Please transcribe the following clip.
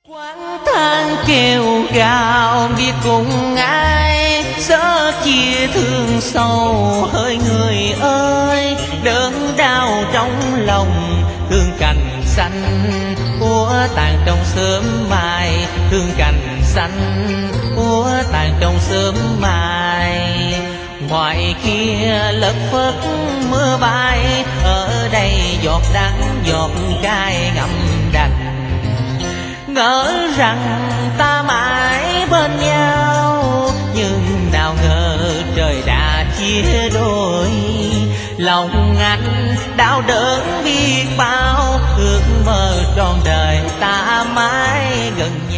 Quán than kêu gào biết cùng ai, sớ chia thương sâu hỡi người ơi. Đớn đau trong lòng thương cành xanh úa tàn trong sớm mai, thương cành xanh úa tàn trong sớm mai. Ngoài kia lất phất mưa bay, ở đây giọt đắng giọt cay ngậm đành. Ngỡ rằng ta mãi bên nhau, nhưng nào ngờ trời đã chia đôi. Lòng anh đau đớn biết bao, ước mơ trọn đời ta mãi gần